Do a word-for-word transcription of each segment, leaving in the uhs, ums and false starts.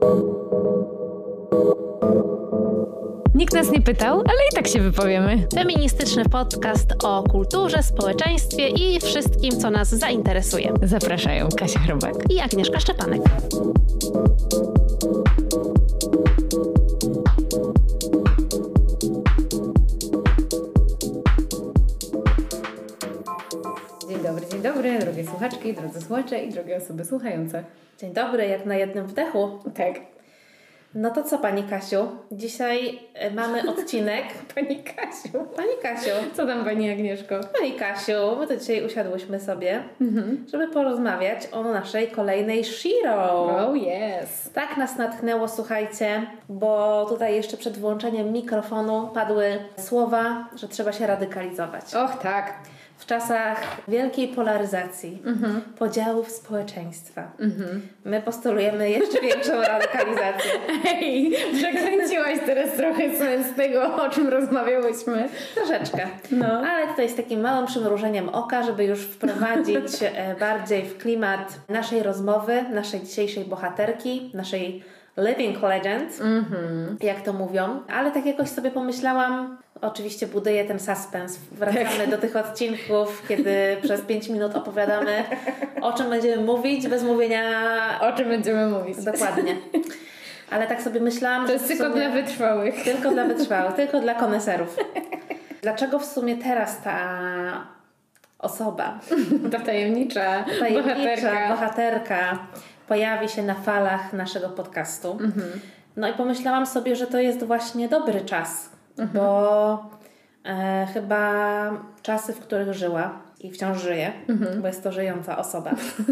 Nikt nas nie pytał, ale i tak się wypowiemy. Feministyczny podcast o kulturze, społeczeństwie i wszystkim, co nas zainteresuje. Zapraszają Kasia Chrobak i Agnieszka Szczepanek. Dzień dobry, dzień dobry, drogie słuchaczki, drodzy słuchacze i drogie osoby słuchające. Dzień dobry, jak na jednym wdechu. Tak. No to co, Pani Kasiu? Dzisiaj mamy odcinek. Pani Kasiu. Pani Kasiu. Co tam, Pani Agnieszko? Pani Kasiu, my to dzisiaj usiadłyśmy sobie, mhm. żeby porozmawiać o naszej kolejnej Shiro. Oh yes. Tak nas natchnęło, słuchajcie, bo tutaj jeszcze przed włączeniem mikrofonu padły słowa, że trzeba się radykalizować. Och tak. W czasach wielkiej polaryzacji, mhm. podziałów społeczeństwa. Mhm. My postulujemy jeszcze większą radykalizację. Hej, przekręciłaś teraz trochę sens tego, o czym rozmawiałyśmy. Troszeczkę. No. Ale tutaj z takim małym przymrużeniem oka, żeby już wprowadzić bardziej w klimat naszej rozmowy, naszej dzisiejszej bohaterki, naszej living legend, mm-hmm. jak to mówią. Ale tak jakoś sobie pomyślałam, oczywiście buduję ten suspens. Wracamy do tych odcinków, kiedy przez pięć minut opowiadamy, o czym będziemy mówić, bez mówienia... O czym będziemy mówić. Dokładnie. Ale tak sobie myślałam, to jest że tylko sumie... dla wytrwałych. Tylko dla wytrwałych, tylko dla koneserów. Dlaczego w sumie teraz ta osoba, ta tajemnicza, tajemnicza bohaterka. bohaterka pojawi się na falach naszego podcastu? Mhm. No i pomyślałam sobie, że to jest właśnie dobry czas, mhm. bo e, chyba czasy, w których żyła i wciąż żyje, mhm. bo jest to żyjąca osoba,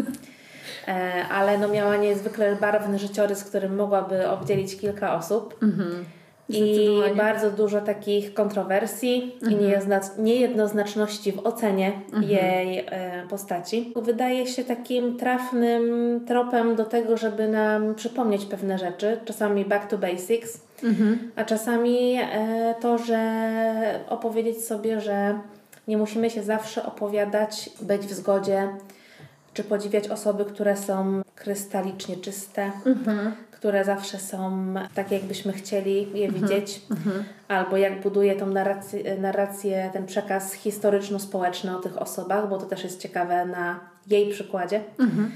e, ale no miała niezwykle barwny życiorys, którym mogłaby obdzielić kilka osób. Mhm. I bardzo dużo takich kontrowersji mhm. i niejednoznaczności w ocenie mhm. jej e, postaci. Wydaje się takim trafnym tropem do tego, żeby nam przypomnieć pewne rzeczy. Czasami back to basics, mhm. a czasami e, to, że opowiedzieć sobie, że nie musimy się zawsze opowiadać, być w zgodzie, czy podziwiać osoby, które są krystalicznie czyste, mhm. które zawsze są tak, jakbyśmy chcieli je widzieć, mhm. albo jak buduje tą narrację, narrację, ten przekaz historyczno-społeczny o tych osobach, bo to też jest ciekawe na jej przykładzie. Mhm.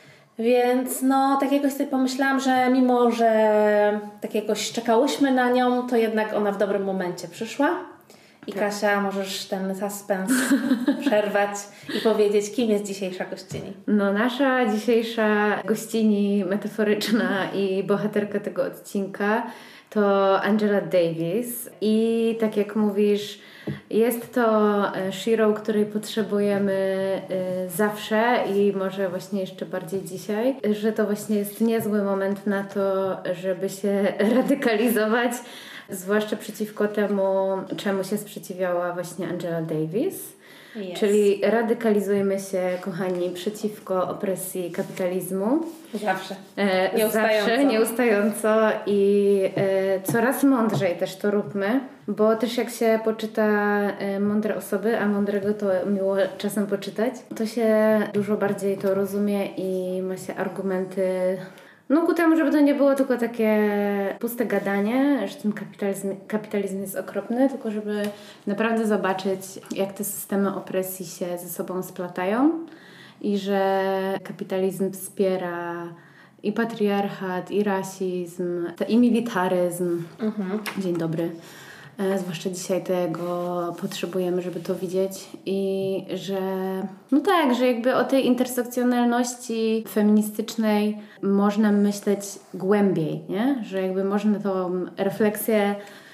Więc no, tak jakoś sobie pomyślałam, że mimo, że tak jakoś czekałyśmy na nią, to jednak ona w dobrym momencie przyszła. I Kasia, możesz ten suspens przerwać i powiedzieć, kim jest dzisiejsza gościni. No, nasza dzisiejsza gościni metaforyczna i bohaterka tego odcinka to Angela Davis. I tak jak mówisz, jest to Shiro, której potrzebujemy zawsze i może właśnie jeszcze bardziej dzisiaj, że to właśnie jest niezły moment na to, żeby się radykalizować. Zwłaszcza przeciwko temu, czemu się sprzeciwiała właśnie Angela Davis. Yes. Czyli radykalizujemy się, kochani, przeciwko opresji kapitalizmu. Zawsze. E, nieustająco. Zawsze, nieustająco i e, coraz mądrzej też to róbmy, bo też jak się poczyta e, mądre osoby, a mądrego to miło czasem poczytać, to się dużo bardziej to rozumie i ma się argumenty... No ku temu, żeby to nie było tylko takie puste gadanie, że ten kapitalizm, kapitalizm jest okropny, tylko żeby naprawdę zobaczyć, jak te systemy opresji się ze sobą splatają i że kapitalizm wspiera i patriarchat, i rasizm, i militaryzm. Mhm. Dzień dobry. E, zwłaszcza dzisiaj tego potrzebujemy, żeby to widzieć i że no tak, że jakby o tej intersekcjonalności feministycznej można myśleć głębiej, nie? Że jakby można tą refleksję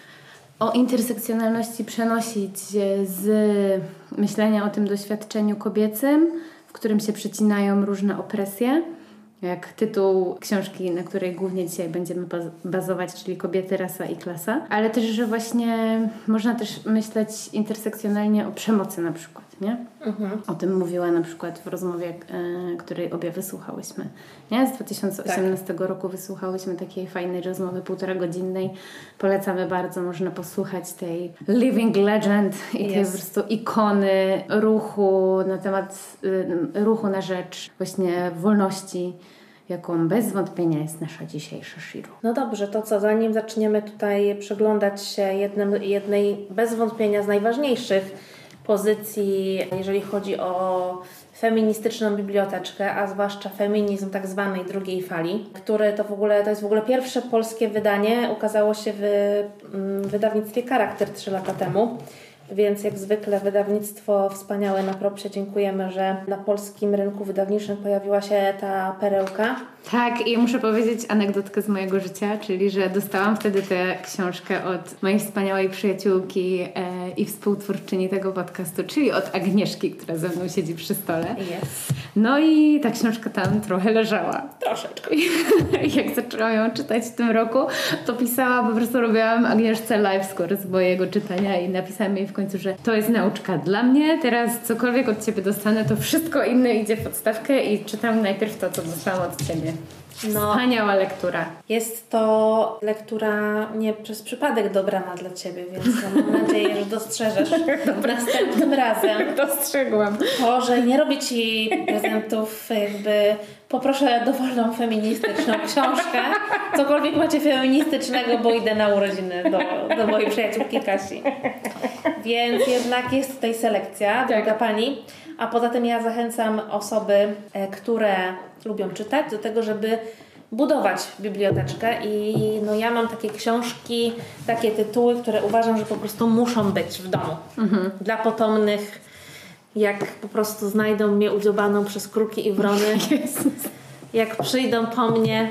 o intersekcjonalności przenosić z myślenia o tym doświadczeniu kobiecym, w którym się przecinają różne opresje, jak tytuł książki, na której głównie dzisiaj będziemy bazować, czyli Kobiety, rasa i klasa. Ale też, że właśnie można też myśleć intersekcjonalnie o przemocy na przykład, nie? Mhm. O tym mówiła na przykład w rozmowie, e, której obie wysłuchałyśmy. Nie? Z dwa tysiące osiemnastego tak. roku wysłuchałyśmy takiej fajnej rozmowy, półtora godzinnej. Polecamy bardzo, można posłuchać tej living legend i tej yes. po prostu ikony ruchu na temat, y, ruchu na rzecz właśnie wolności jaką bez wątpienia jest nasza dzisiejsza Shiro. No dobrze, to co, zanim zaczniemy tutaj przyglądać się jednym, jednej bez wątpienia z najważniejszych pozycji, jeżeli chodzi o feministyczną biblioteczkę, a zwłaszcza feminizm tak zwanej drugiej fali, który to w ogóle, to jest w ogóle pierwsze polskie wydanie, ukazało się w w wydawnictwie Charakter trzy lata temu. Więc jak zwykle wydawnictwo wspaniałe na propsie, dziękujemy, że na polskim rynku wydawniczym pojawiła się ta perełka. Tak, i muszę powiedzieć anegdotkę z mojego życia, czyli że dostałam wtedy tę książkę od mojej wspaniałej przyjaciółki e, i współtwórczyni tego podcastu, czyli od Agnieszki, która ze mną siedzi przy stole. Yes. No i ta książka tam trochę leżała. Troszeczkę. I jak zaczęłam ją czytać w tym roku, to pisałam, po prostu robiłam Agnieszce live score z mojego czytania i napisałam jej w końcu, że to jest nauczka dla mnie, teraz cokolwiek od Ciebie dostanę, to wszystko inne idzie w odstawkę i czytam najpierw to, co dostałam od Ciebie. No, wspaniała lektura. Jest to lektura nie przez przypadek dobrana dla Ciebie, więc mam nadzieję, że dostrzeżesz następnym razem. Dostrzegłam. To, że nie robię Ci prezentów, jakby poproszę dowolną feministyczną książkę, cokolwiek macie feministycznego, bo idę na urodziny do, do mojej przyjaciółki Kasi. Więc jednak jest tutaj selekcja, droga tak. Pani. A poza tym ja zachęcam osoby, które lubią czytać, do tego, żeby budować biblioteczkę i no ja mam takie książki, takie tytuły, które uważam, że po prostu muszą być w domu. Mhm. Dla potomnych, jak po prostu znajdą mnie udziobaną przez kruki i wrony, Jezus. Jak przyjdą po mnie,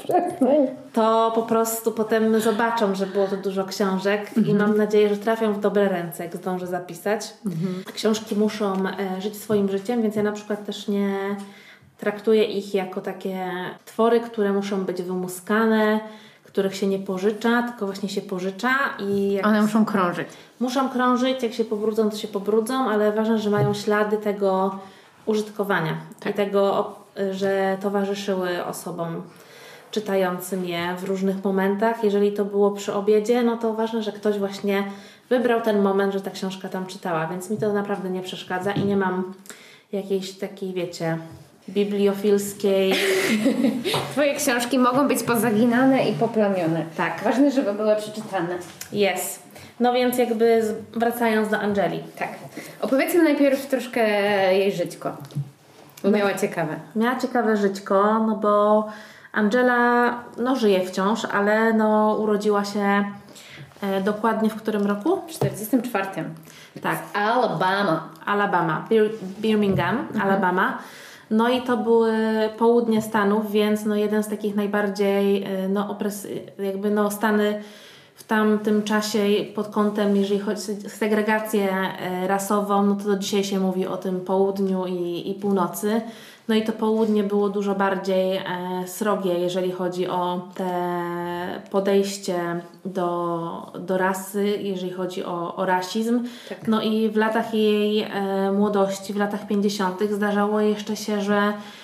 to po prostu potem zobaczą, że było tu dużo książek mhm. i mam nadzieję, że trafią w dobre ręce, jak zdążę zapisać. Mhm. Książki muszą e, żyć swoim życiem, więc ja na przykład też nie traktuję ich jako takie twory, które muszą być wymuskane, których się nie pożycza, tylko właśnie się pożycza. I jak one muszą krążyć. Muszą krążyć, jak się pobrudzą, to się pobrudzą, ale ważne, że mają ślady tego użytkowania tak. i tego, że towarzyszyły osobom czytającym je w różnych momentach. Jeżeli to było przy obiedzie, no to ważne, że ktoś właśnie wybrał ten moment, że ta książka tam czytała, więc mi to naprawdę nie przeszkadza i nie mam jakiejś takiej, wiecie, bibliofilskiej... Twoje książki mogą być pozaginane i poplamione. Tak. Ważne, żeby były przeczytane. Jest. No więc jakby wracając do Angeli. Tak. Opowiedzmy najpierw troszkę jej żyćko. Bo miała ciekawe. Miała ciekawe żyćko, no bo Angela no żyje wciąż, ale no urodziła się e, dokładnie w którym roku? W czterdziestym czwartym. Tak. Alabama. Alabama. Bir- Birmingham, mhm. Alabama. No i to były południe Stanów, więc no jeden z takich najbardziej no opres, jakby no Stany w tamtym czasie pod kątem, jeżeli chodzi o segregację rasową, no to do dzisiaj się mówi o tym południu i, i północy. No i to południe było dużo bardziej e, srogie, jeżeli chodzi o te podejście do, do rasy, jeżeli chodzi o, o rasizm. Tak. No i w latach jej e, młodości, w latach pięćdziesiątych zdarzało jeszcze się, że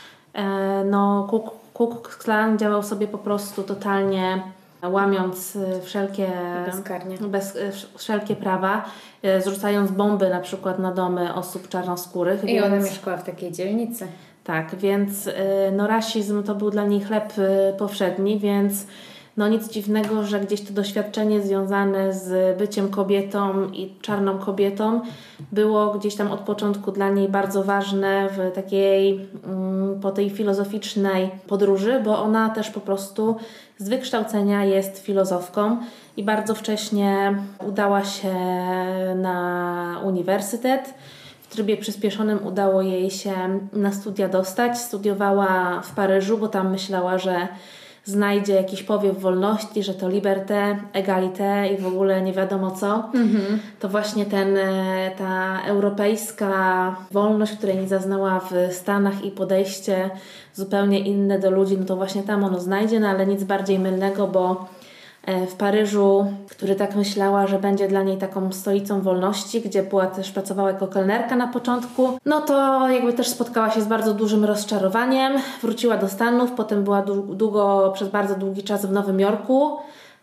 e, no, Ku Klux Klan działał sobie po prostu totalnie łamiąc wszelkie, bezkarnie. Bez, wszelkie prawa, zrzucając bomby na przykład na domy osób czarnoskórych. I więc... ona mieszkała w takiej dzielnicy. Tak, więc no, rasizm to był dla niej chleb powszedni, więc no nic dziwnego, że gdzieś to doświadczenie związane z byciem kobietą i czarną kobietą było gdzieś tam od początku dla niej bardzo ważne w takiej, po tej filozoficznej podróży, bo ona też po prostu z wykształcenia jest filozofką i bardzo wcześnie udała się na uniwersytet. W trybie przyspieszonym udało jej się na studia dostać. Studiowała w Paryżu, bo tam myślała, że znajdzie jakiś powiew wolności, że to liberté, égalité i w ogóle nie wiadomo co. Mm-hmm. To właśnie ten, ta europejska wolność, której nie zaznała w Stanach i podejście zupełnie inne do ludzi, no to właśnie tam ono znajdzie, no ale nic bardziej mylnego, bo w Paryżu, który tak myślała, że będzie dla niej taką stolicą wolności, gdzie była też, pracowała jako kelnerka na początku, no to jakby też spotkała się z bardzo dużym rozczarowaniem. Wróciła do Stanów, potem była długo, przez bardzo długi czas w Nowym Jorku,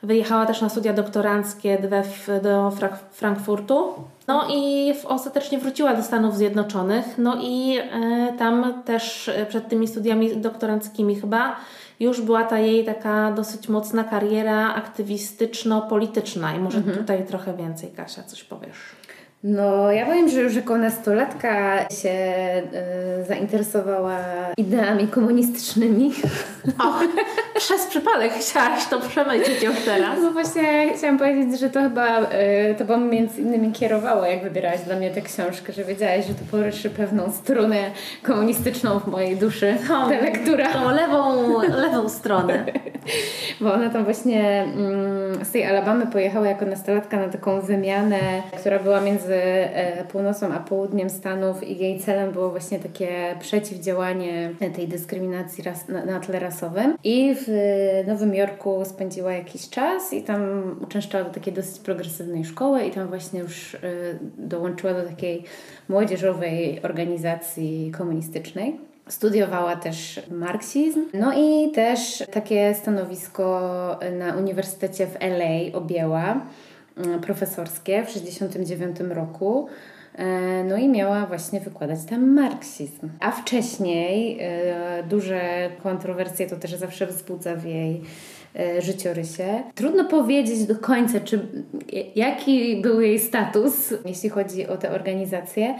Wyjechała też na studia doktoranckie do Frank- Frankfurtu. No i ostatecznie wróciła do Stanów Zjednoczonych. No i y, tam też przed tymi studiami doktoranckimi chyba już była ta jej taka dosyć mocna kariera aktywistyczno-polityczna. I może mhm. tutaj trochę więcej, Kasia, coś powiesz. No, ja powiem, że już jako nastolatka się y, zainteresowała ideami komunistycznymi. O, przez przypadek chciałaś to przemycić już teraz. No właśnie chciałam powiedzieć, że to chyba y, to bo między innymi kierowało, jak wybierałaś dla mnie tę książkę, że wiedziałaś, że to poruszy pewną strunę komunistyczną w mojej duszy. Tą, ta lektura. Tą lewą, lewą stronę. Bo ona tam właśnie mm, z tej Alabamy pojechała jako nastolatka na taką wymianę, która była między e, północą a południem Stanów i jej celem było właśnie takie przeciwdziałanie tej dyskryminacji ras, na, na tle rasowym. I w Nowym Jorku spędziła jakiś czas i tam uczęszczała do takiej dosyć progresywnej szkoły i tam właśnie już e, dołączyła do takiej młodzieżowej organizacji komunistycznej. Studiowała też marksizm, no i też takie stanowisko na Uniwersytecie w L A objęła profesorskie w sześćdziesiątym dziewiątym roku. No i miała właśnie wykładać tam marksizm. A wcześniej duże kontrowersje to też zawsze wzbudza w jej życiorysie. Trudno powiedzieć do końca, czy jaki był jej status, jeśli chodzi o tę organizację.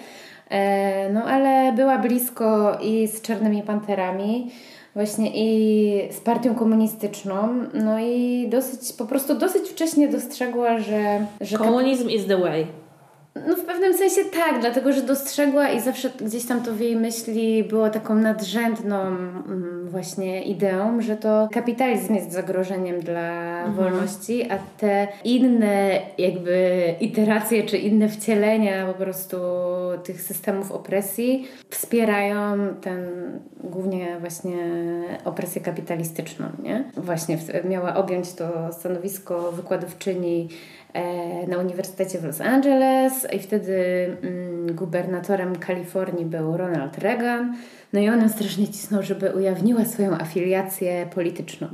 No ale była blisko i z Czarnymi Panterami, właśnie i z partią komunistyczną, no i dosyć, po prostu dosyć wcześnie dostrzegła, że... że Komunizm is the way. No w pewnym sensie tak, dlatego że dostrzegła i zawsze gdzieś tam to w jej myśli było taką nadrzędną właśnie ideą, że to kapitalizm jest zagrożeniem dla mhm. wolności, a te inne jakby iteracje czy inne wcielenia po prostu tych systemów opresji wspierają ten głównie właśnie opresję kapitalistyczną, nie? Właśnie miała objąć to stanowisko wykładowczyni na Uniwersytecie w Los Angeles i wtedy mm, gubernatorem Kalifornii był Ronald Reagan. No i on ją strasznie cisnął, żeby ujawniła swoją afiliację polityczną.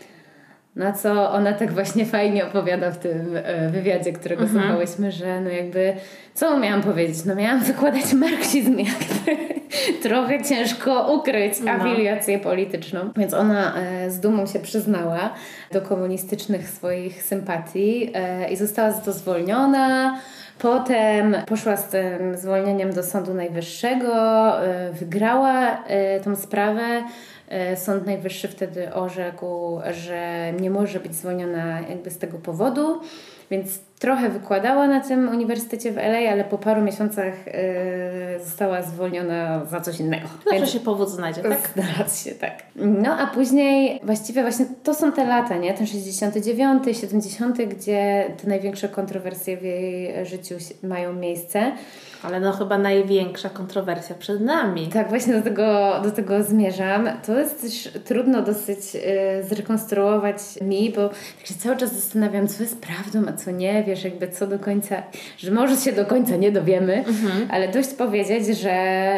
Na co ona tak właśnie fajnie opowiada w tym wywiadzie, którego mhm. słuchałyśmy, że no jakby, co miałam powiedzieć? No miałam wykładać marksizm, jakby trochę ciężko ukryć no. afiliację polityczną. Więc ona e, z dumą się przyznała do komunistycznych swoich sympatii e, i została za to zwolniona. Potem poszła z tym zwolnieniem do Sądu Najwyższego, e, wygrała e, tą sprawę. Sąd Najwyższy wtedy orzekł, że nie może być zwolniona jakby z tego powodu, więc trochę wykładała na tym uniwersytecie w L A, ale po paru miesiącach yy, została zwolniona za coś innego. Zawsze więc się powód znajdzie, tak? Znalazł się, tak. No a później właściwie właśnie to są te lata, nie? Ten sześćdziesiąty dziewiąty, siedemdziesiąty, gdzie te największe kontrowersje w jej życiu mają miejsce. Ale no chyba największa kontrowersja przed nami. Tak, właśnie do tego, do tego zmierzam. To jest też trudno dosyć y, zrekonstruować mi, bo tak się cały czas zastanawiam, co jest prawdą, a co nie. Wiesz, jakby co do końca, że może się do końca nie dowiemy, mhm. ale dość powiedzieć, że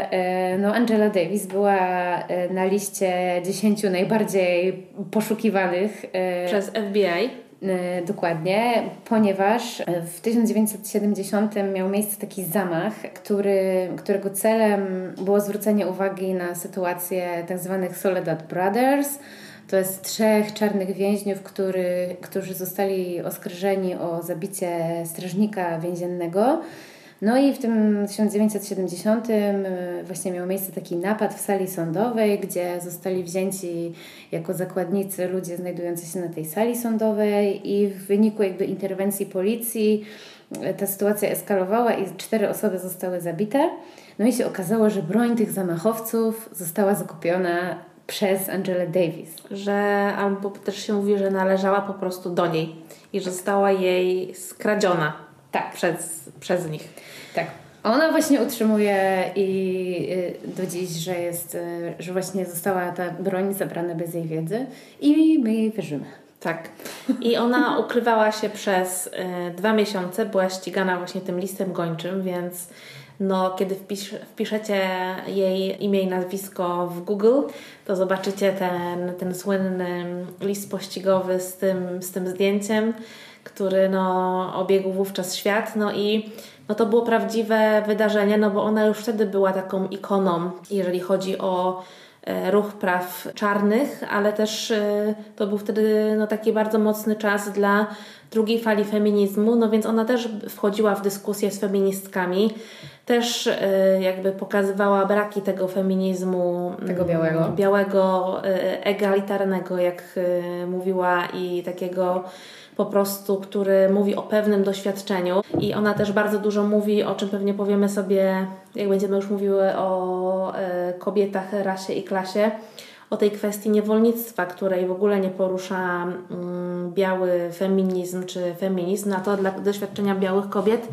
y, no Angela Davis była y, na liście dziesięciu najbardziej poszukiwanych y, przez F B I. Dokładnie, ponieważ w tysiąc dziewięćset siedemdziesiątym miał miejsce taki zamach, który, którego celem było zwrócenie uwagi na sytuację tak zwanych Soledad Brothers. To jest trzech czarnych więźniów, który, którzy zostali oskarżeni o zabicie strażnika więziennego. No i w tym tysiąc dziewięćset siedemdziesiątym właśnie miał miejsce taki napad w sali sądowej, gdzie zostali wzięci jako zakładnicy ludzie znajdujący się na tej sali sądowej i w wyniku jakby interwencji policji ta sytuacja eskalowała i cztery osoby zostały zabite. No i się okazało, że broń tych zamachowców została zakupiona przez Angelę Davis. Że albo też się mówi, że należała po prostu do niej i że została jej skradziona. Tak. Przez, przez nich. Tak. Ona właśnie utrzymuje i do dziś, że jest, że właśnie została ta broń zabrana bez jej wiedzy i my jej wierzymy. Tak. I ona ukrywała się przez y, dwa miesiące, była ścigana właśnie tym listem gończym, więc no kiedy wpisz, wpiszecie jej imię i nazwisko w Google, to zobaczycie ten, ten słynny list pościgowy z tym, z tym zdjęciem, który no, obiegł wówczas świat. No i no, to było prawdziwe wydarzenie, no bo ona już wtedy była taką ikoną, jeżeli chodzi o e, ruch praw czarnych, ale też e, to był wtedy no, taki bardzo mocny czas dla drugiej fali feminizmu, no więc ona też wchodziła w dyskusję z feministkami, też e, jakby pokazywała braki tego feminizmu tego białego, białego e, egalitarnego, jak e, mówiła, i takiego po prostu, który mówi o pewnym doświadczeniu. I ona też bardzo dużo mówi, o czym pewnie powiemy sobie, jak będziemy już mówiły o e, kobietach, rasie i klasie, o tej kwestii niewolnictwa, której w ogóle nie porusza mm, biały feminizm czy feminizm, na to dla doświadczenia białych kobiet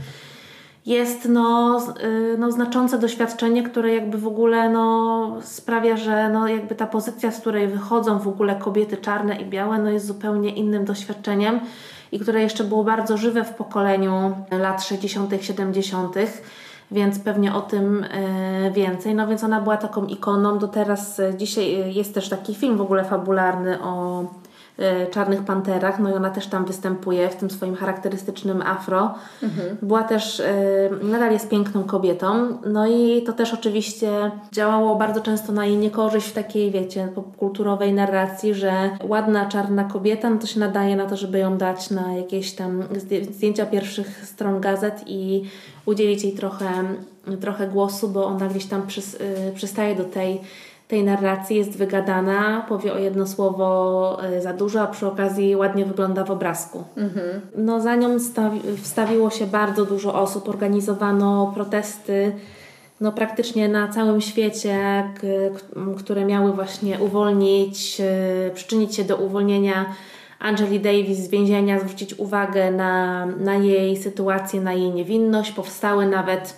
jest no, no znaczące doświadczenie, które jakby w ogóle no, sprawia, że no, jakby ta pozycja, z której wychodzą w ogóle kobiety czarne i białe, no, jest zupełnie innym doświadczeniem i które jeszcze było bardzo żywe w pokoleniu lat sześćdziesiątych, siedemdziesiątych, więc pewnie o tym e, więcej. No więc ona była taką ikoną. Do teraz, e, dzisiaj jest też taki film w ogóle fabularny o Czarnych Panterach, no i ona też tam występuje w tym swoim charakterystycznym afro. Mhm. Była też, nadal jest piękną kobietą, no i to też oczywiście działało bardzo często na jej niekorzyść w takiej, wiecie, popkulturowej narracji, że ładna czarna kobieta, no to się nadaje na to, żeby ją dać na jakieś tam zdjęcia pierwszych stron gazet i udzielić jej trochę, trochę głosu, bo ona gdzieś tam przys, przystaje do tej tej narracji, jest wygadana, powie o jedno słowo za dużo, a przy okazji ładnie wygląda w obrazku. Mhm. No za nią stawi- wstawiło się bardzo dużo osób, organizowano protesty no praktycznie na całym świecie, k- k- które miały właśnie uwolnić, yy, przyczynić się do uwolnienia Angeli Davis z więzienia, zwrócić uwagę na, na jej sytuację, na jej niewinność. Powstały nawet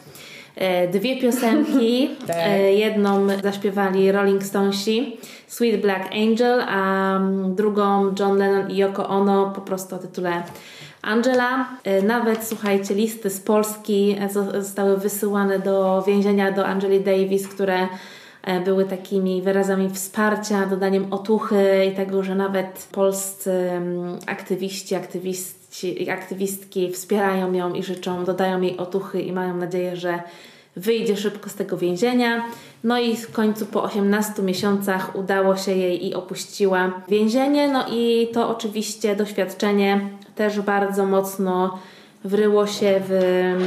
dwie piosenki. Tak. Jedną zaśpiewali Rolling Stonesi, Sweet Black Angel, a drugą John Lennon i Yoko Ono, po prostu o tytule Angela. Nawet, słuchajcie, listy z Polski zostały wysyłane do więzienia do Angeli Davis, które były takimi wyrazami wsparcia, dodaniem otuchy i tego, że nawet polscy aktywiści, aktywiści, aktywistki wspierają ją i życzą, dodają jej otuchy i mają nadzieję, że wyjdzie szybko z tego więzienia. No i w końcu po osiemnastu miesiącach udało się jej i opuściła więzienie. No i to oczywiście doświadczenie też bardzo mocno wryło się w,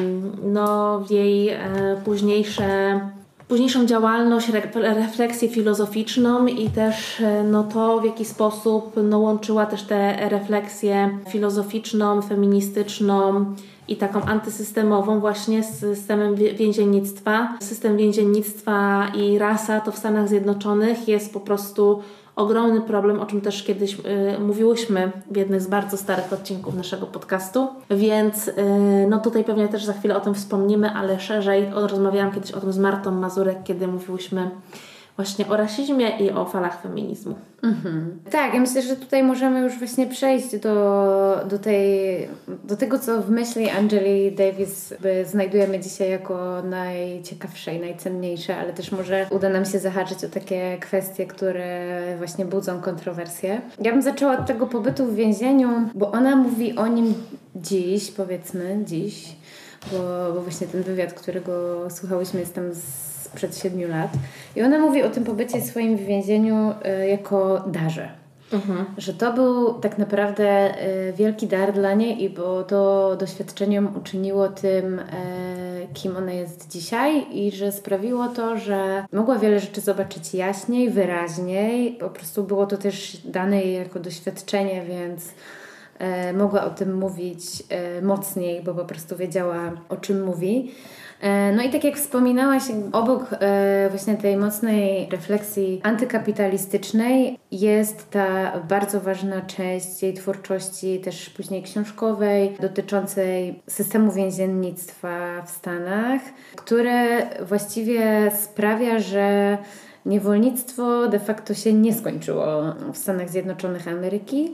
no, w jej e, późniejsze późniejszą działalność, refleksję filozoficzną i też no, to, w jaki sposób no, łączyła też tę refleksję filozoficzną, feministyczną i taką antysystemową właśnie z systemem więziennictwa. System więziennictwa i rasa to w Stanach Zjednoczonych jest po prostu ogromny problem, o czym też kiedyś y, mówiłyśmy w jednych z bardzo starych odcinków naszego podcastu, więc y, no tutaj pewnie też za chwilę o tym wspomnimy, ale szerzej rozmawiałam kiedyś o tym z Martą Mazurek, kiedy mówiłyśmy właśnie o rasizmie i o falach feminizmu. Mhm. Tak, ja myślę, że tutaj możemy już właśnie przejść do, do, tej, do tego, co w myśli Angeli Davis znajdujemy dzisiaj jako najciekawsze i najcenniejsze, ale też może uda nam się zahaczyć o takie kwestie, które właśnie budzą kontrowersje. Ja bym zaczęła od tego pobytu w więzieniu, bo ona mówi o nim dziś, powiedzmy dziś, bo, bo właśnie ten wywiad, którego słuchałyśmy, jest tam z przed siedmiu lat. I ona mówi o tym pobycie swoim w więzieniu y, jako darze. Mhm. Że to był tak naprawdę y, wielki dar dla niej i bo to doświadczenie ją uczyniło tym, y, kim ona jest dzisiaj i że sprawiło to, że mogła wiele rzeczy zobaczyć jaśniej, wyraźniej. Po prostu było to też dane jej jako doświadczenie, więc y, mogła o tym mówić y, mocniej, bo po prostu wiedziała, o czym mówi. No i tak jak wspominałaś, obok e, właśnie tej mocnej refleksji antykapitalistycznej jest ta bardzo ważna część jej twórczości, też później książkowej, dotyczącej systemu więziennictwa w Stanach, które właściwie sprawia, że niewolnictwo de facto się nie skończyło w Stanach Zjednoczonych Ameryki,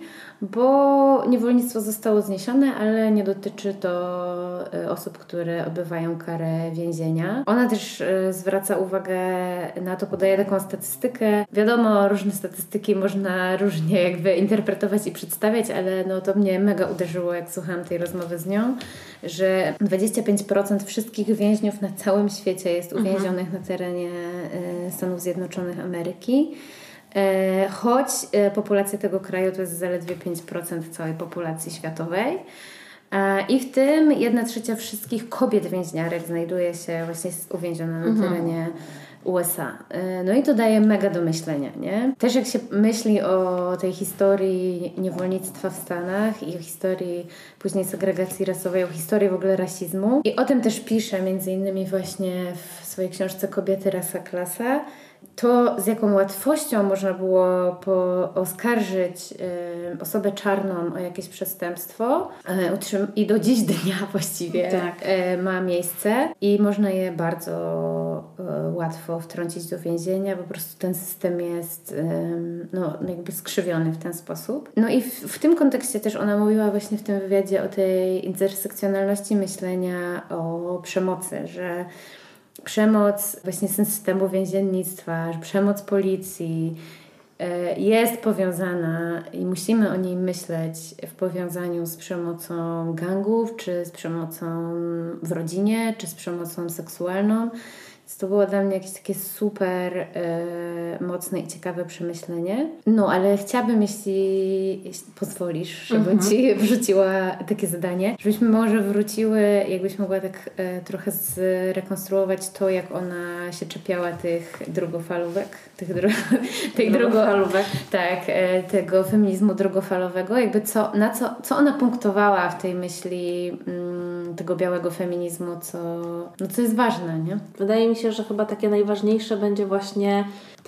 bo niewolnictwo zostało zniesione, ale nie dotyczy to osób, które odbywają karę więzienia. Ona też zwraca uwagę na to, podaje taką statystykę. Wiadomo, różne statystyki można różnie jakby interpretować i przedstawiać, ale no to mnie mega uderzyło, jak słuchałam tej rozmowy z nią, że dwadzieścia pięć procent wszystkich więźniów na całym świecie jest uwięzionych mhm. na terenie Stanów Zjednoczonych Ameryki. Choć populacja tego kraju to jest zaledwie pięć procent całej populacji światowej. I w tym jedna trzecia wszystkich kobiet więźniarek znajduje się właśnie uwięziona na mhm. terenie U S A. No i to daje mega do myślenia, nie? Też jak się myśli o tej historii niewolnictwa w Stanach i o historii później segregacji rasowej, o historii w ogóle rasizmu. I o tym też pisze między innymi właśnie w swojej książce Kobiety, rasa, klasa. To, z jaką łatwością można było po, oskarżyć y, osobę czarną o jakieś przestępstwo y, utrzym- i do dziś dnia właściwie tak. y, ma miejsce i można je bardzo y, łatwo wtrącić do więzienia. Po prostu ten system jest y, no, jakby skrzywiony w ten sposób. No i w, w tym kontekście też ona mówiła właśnie w tym wywiadzie o tej intersekcjonalności myślenia o przemocy, że przemoc właśnie systemu więziennictwa, przemoc policji jest powiązana i musimy o niej myśleć w powiązaniu z przemocą gangów, czy z przemocą w rodzinie, czy z przemocą seksualną. Więc to było dla mnie jakieś takie super e, mocne i ciekawe przemyślenie. No, ale chciałabym, jeśli, jeśli pozwolisz, żebym mm-hmm. Ci wrzuciła takie zadanie, żebyśmy może wróciły, jakbyś mogła tak e, trochę zrekonstruować to, jak ona się czepiała tych drugofalówek, tych, dru, tych drugofalówek, tak, e, tego feminizmu drugofalowego, jakby co, na co, co ona punktowała w tej myśli mm, tego białego feminizmu, co, no, co jest ważne, nie? Wydaje mi się, że chyba takie najważniejsze będzie właśnie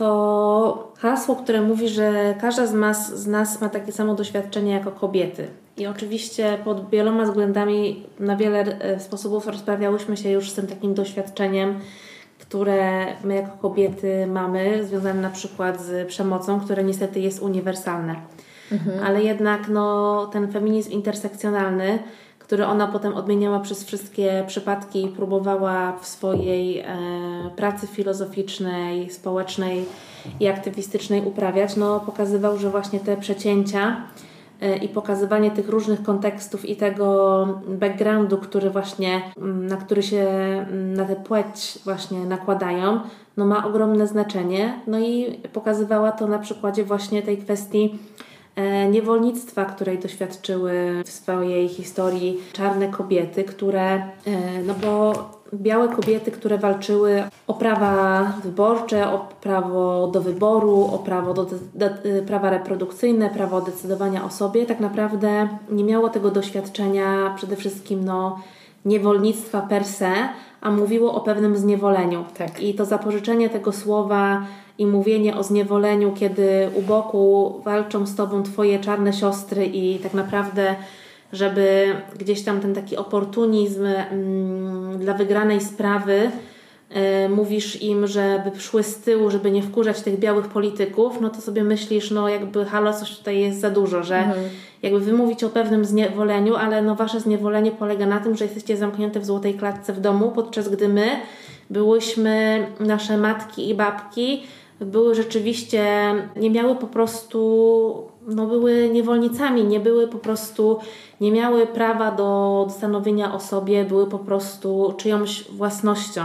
to hasło, które mówi, że każda z nas, z nas ma takie samo doświadczenie jako kobiety. I oczywiście pod wieloma względami na wiele sposobów rozprawiałyśmy się już z tym takim doświadczeniem, które my jako kobiety mamy, związane na przykład z przemocą, które niestety jest uniwersalne. Mhm. Ale jednak no, ten feminizm intersekcjonalny, który ona potem odmieniała przez wszystkie przypadki i próbowała w swojej e, pracy filozoficznej, społecznej i aktywistycznej uprawiać, no pokazywał, że właśnie te przecięcia e, i pokazywanie tych różnych kontekstów i tego backgroundu, który właśnie, na który się na tę płeć właśnie nakładają, no ma ogromne znaczenie. No i pokazywała to na przykładzie właśnie tej kwestii niewolnictwa, której doświadczyły w swojej historii czarne kobiety, które, no bo białe kobiety, które walczyły o prawa wyborcze, o prawo do wyboru, o prawo do, do prawa reprodukcyjne, prawo decydowania o sobie, tak naprawdę nie miało tego doświadczenia przede wszystkim no, niewolnictwa per se, a mówiło o pewnym zniewoleniu. Tak. I to zapożyczenie tego słowa i mówienie o zniewoleniu, kiedy u boku walczą z tobą twoje czarne siostry i tak naprawdę, żeby gdzieś tam ten taki oportunizm mm, dla wygranej sprawy, y, mówisz im, żeby szły z tyłu, żeby nie wkurzać tych białych polityków, no to sobie myślisz, no jakby halo, coś tutaj jest za dużo, że mhm. jakby wy mówicie o pewnym zniewoleniu, ale no wasze zniewolenie polega na tym, że jesteście zamknięte w złotej klatce w domu, podczas gdy my byłyśmy, nasze matki i babki były rzeczywiście, nie miały po prostu, no były niewolnicami, nie były po prostu, nie miały prawa do stanowienia o sobie, były po prostu czyjąś własnością.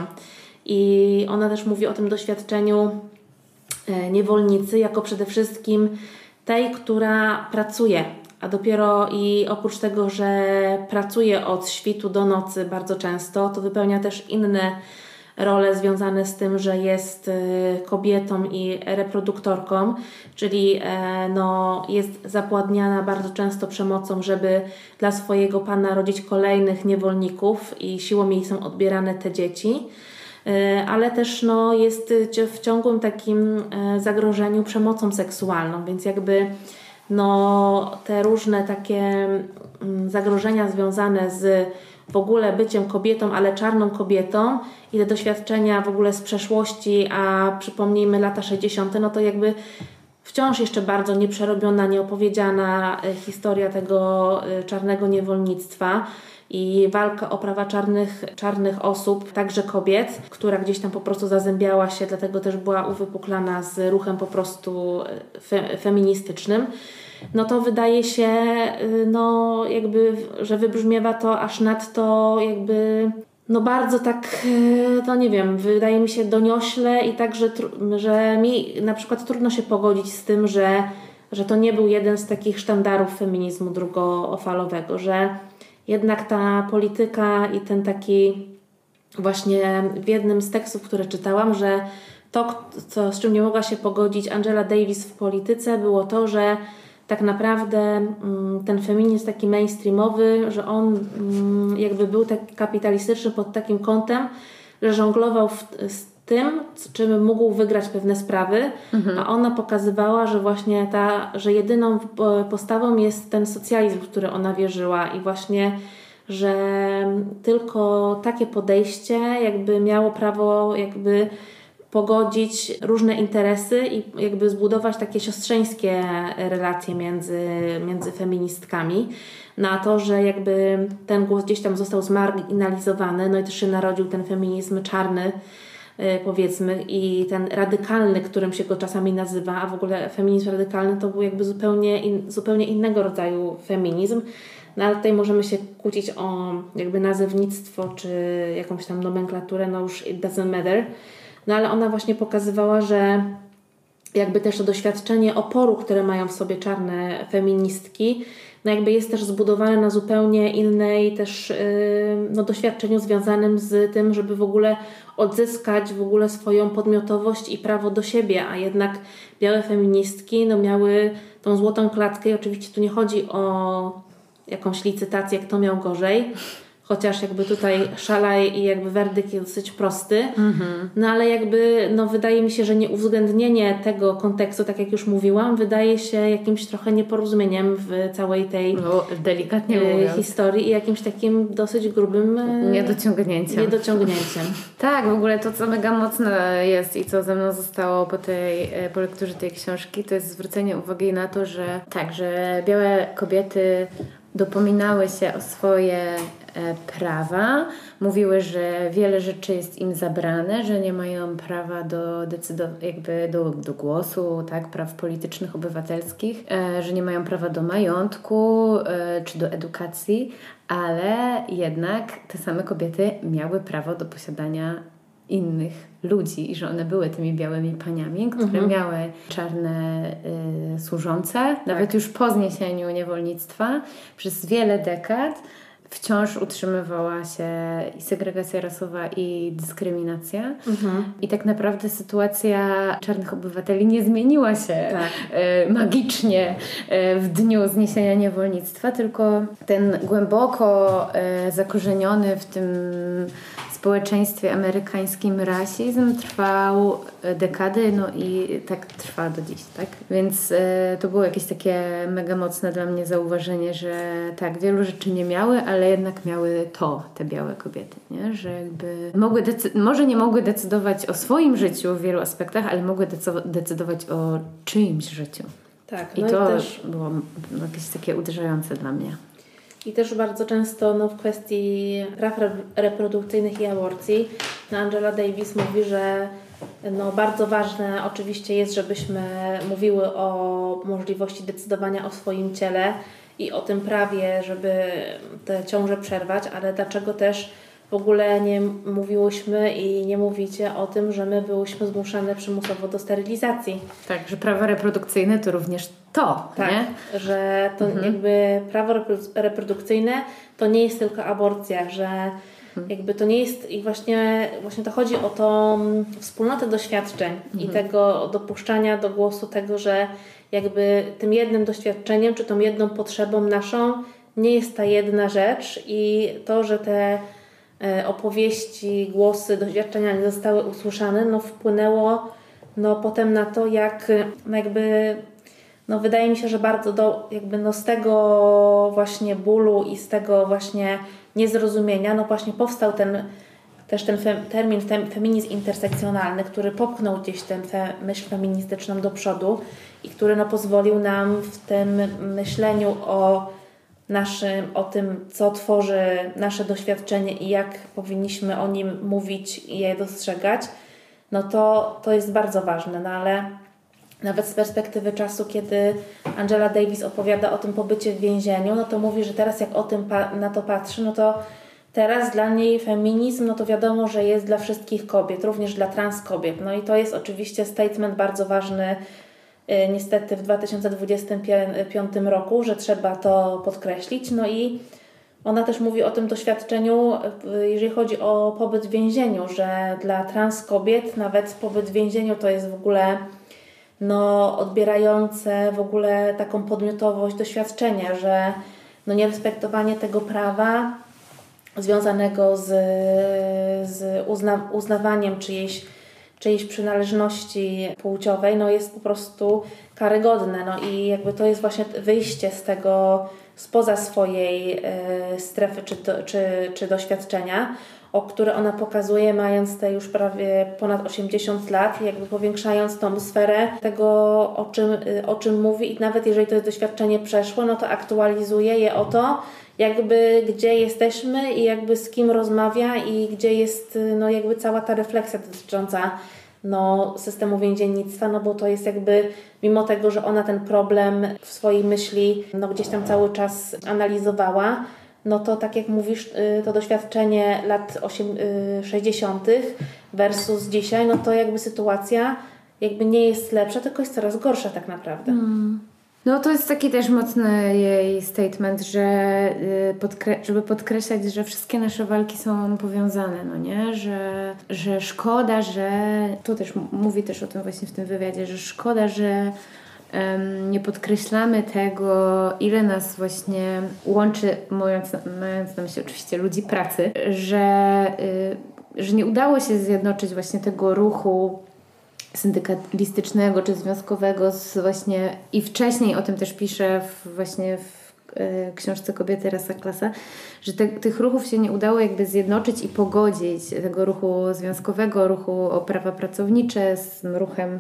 I ona też mówi o tym doświadczeniu niewolnicy jako przede wszystkim tej, która pracuje, a dopiero i oprócz tego, że pracuje od świtu do nocy bardzo często, to wypełnia też inne role związane z tym, że jest kobietą i reproduktorką, czyli no, jest zapładniana bardzo często przemocą, żeby dla swojego pana rodzić kolejnych niewolników i siłą jej są odbierane te dzieci, ale też no, jest w ciągłym takim zagrożeniu przemocą seksualną, więc jakby no te różne takie zagrożenia związane z w ogóle byciem kobietą, ale czarną kobietą i te doświadczenia w ogóle z przeszłości, a przypomnijmy lata sześćdziesiąte, no to jakby wciąż jeszcze bardzo nieprzerobiona, nieopowiedziana historia tego czarnego niewolnictwa i walka o prawa czarnych, czarnych osób, także kobiet, która gdzieś tam po prostu zazębiała się, dlatego też była uwypuklana z ruchem po prostu fe, feministycznym. No to wydaje się, no jakby, że wybrzmiewa to aż nadto jakby, no bardzo tak, no nie wiem, wydaje mi się doniośle i tak, że, że mi na przykład trudno się pogodzić z tym, że, że to nie był jeden z takich sztandarów feminizmu drugofalowego, że jednak ta polityka i ten taki właśnie w jednym z tekstów, które czytałam, że to, co, z czym nie mogła się pogodzić Angela Davis w polityce, było to, że tak naprawdę ten feminizm taki mainstreamowy, że on jakby był tak kapitalistyczny pod takim kątem, że żonglował w, z tym, czym mógł wygrać pewne sprawy, mhm. a ona pokazywała, że właśnie ta, że jedyną postawą jest ten socjalizm, w który ona wierzyła i właśnie, że tylko takie podejście jakby miało prawo jakby pogodzić różne interesy i jakby zbudować takie siostrzeńskie relacje między, między feministkami. Na to, że jakby ten głos gdzieś tam został zmarginalizowany, no i też się narodził ten feminizm czarny, powiedzmy, i ten radykalny, którym się go czasami nazywa, a w ogóle feminizm radykalny to był jakby zupełnie, in, zupełnie innego rodzaju feminizm. No ale tutaj możemy się kłócić o jakby nazewnictwo czy jakąś tam nomenklaturę, no już it doesn't matter. No ale ona właśnie pokazywała, że jakby też to doświadczenie oporu, które mają w sobie czarne feministki, no jakby jest też zbudowane na zupełnie innej też yy, no doświadczeniu związanym z tym, żeby w ogóle odzyskać w ogóle swoją podmiotowość i prawo do siebie, a jednak białe feministki no miały tą złotą klatkę i oczywiście tu nie chodzi o jakąś licytację, kto miał gorzej, chociaż jakby tutaj szalaj i jakby werdykt jest dosyć prosty, mm-hmm. no ale jakby no wydaje mi się, że nieuwzględnienie tego kontekstu, tak jak już mówiłam, wydaje się jakimś trochę nieporozumieniem w całej tej no, delikatnie y, historii i jakimś takim dosyć grubym y, niedociągnięciem. niedociągnięciem. Tak, w ogóle to, co mega mocne jest i co ze mną zostało po tej po lekturze tej książki, to jest zwrócenie uwagi na to, że tak, że białe kobiety dopominały się o swoje e, prawa, mówiły, że wiele rzeczy jest im zabrane, że nie mają prawa do decydowania, jakby do, do głosu, tak, praw politycznych, obywatelskich, e, że nie mają prawa do majątku e, czy do edukacji, ale jednak te same kobiety miały prawo do posiadania innych ludzi i że one były tymi białymi paniami, które mhm. miały czarne y, służące. Nawet tak. już po zniesieniu niewolnictwa przez wiele dekad wciąż utrzymywała się i segregacja rasowa, i dyskryminacja. Mhm. I tak naprawdę sytuacja czarnych obywateli nie zmieniła się tak. y, magicznie y, w dniu zniesienia niewolnictwa, tylko ten głęboko y, zakorzeniony w tym społeczeństwie amerykańskim rasizm trwał dekady, no i tak trwa do dziś, tak? Więc e, to było jakieś takie mega mocne dla mnie zauważenie, że tak, wielu rzeczy nie miały, ale jednak miały to, te białe kobiety, nie? Że jakby mogły decy- może nie mogły decydować o swoim życiu w wielu aspektach, ale mogły decy- decydować o czyimś życiu. Tak. I no to i też było jakieś takie uderzające dla mnie. I też bardzo często no, w kwestii praw re- reprodukcyjnych i aborcji no Angela Davis mówi, że no, bardzo ważne oczywiście jest, żebyśmy mówiły o możliwości decydowania o swoim ciele i o tym prawie, żeby tę ciążę przerwać, ale dlaczego też w ogóle nie mówiłyśmy i nie mówicie o tym, że my byłyśmy zmuszane przymusowo do sterylizacji. Tak, że prawa reprodukcyjne to również to, tak, nie? Że to mhm. jakby prawo reprodukcyjne to nie jest tylko aborcja, że mhm. jakby to nie jest i właśnie, właśnie to chodzi o tą wspólnotę doświadczeń mhm. i tego dopuszczania do głosu tego, że jakby tym jednym doświadczeniem czy tą jedną potrzebą naszą nie jest ta jedna rzecz i to, że te opowieści, głosy, doświadczenia nie zostały usłyszane, no wpłynęło no potem na to, jak no jakby no wydaje mi się, że bardzo do, jakby no z tego właśnie bólu i z tego właśnie niezrozumienia, no właśnie powstał ten też ten fem, termin fem, feminizm intersekcjonalny, który popchnął gdzieś tę fe, myśl feministyczną do przodu i który no pozwolił nam w tym myśleniu o naszym, o tym, co tworzy nasze doświadczenie i jak powinniśmy o nim mówić i je dostrzegać, no to, to jest bardzo ważne, no ale nawet z perspektywy czasu, kiedy Angela Davis opowiada o tym pobycie w więzieniu, no to mówi, że teraz jak o tym pa- na to patrzy, no to teraz dla niej feminizm, no to wiadomo, że jest dla wszystkich kobiet, również dla trans kobiet. No i to jest oczywiście statement bardzo ważny y, niestety w dwa tysiące dwudziestym piątym roku, że trzeba to podkreślić. No i ona też mówi o tym doświadczeniu, y, jeżeli chodzi o pobyt w więzieniu, że dla trans kobiet nawet pobyt w więzieniu to jest w ogóle no, odbierające w ogóle taką podmiotowość doświadczenia, że no, nierespektowanie tego prawa związanego z, z uzna, uznawaniem czyjejś, czyjejś przynależności płciowej, no jest po prostu karygodne. No i jakby to jest właśnie wyjście z tego, spoza swojej y, strefy czy, do, czy, czy doświadczenia, o które ona pokazuje, mając te już prawie ponad osiemdziesiąt lat, jakby powiększając tą sferę tego, o czym, y, o czym mówi i nawet jeżeli to jest doświadczenie przeszłe, no to aktualizuje je o to, jakby gdzie jesteśmy i jakby z kim rozmawia i gdzie jest no jakby cała ta refleksja dotycząca no systemu więziennictwa, no bo to jest jakby mimo tego, że ona ten problem w swojej myśli no gdzieś tam cały czas analizowała, no to tak jak mówisz, to doświadczenie lat sześćdziesiątych versus dzisiaj, no to jakby sytuacja jakby nie jest lepsza, tylko jest coraz gorsza tak naprawdę. Hmm. No to jest taki też mocny jej statement, że podkre- żeby podkreślać, że wszystkie nasze walki są powiązane, no nie? Że, że szkoda, że to też mówi też o tym właśnie w tym wywiadzie, że szkoda, że um, nie podkreślamy tego, ile nas właśnie łączy, mając, mając na myśli oczywiście ludzi pracy, że, y, że nie udało się zjednoczyć właśnie tego ruchu syndykalistycznego czy związkowego z właśnie i wcześniej o tym też pisze w, właśnie w e, książce Kobiety, rasa, klasa, że te, tych ruchów się nie udało jakby zjednoczyć i pogodzić, tego ruchu związkowego, ruchu o prawa pracownicze z ruchem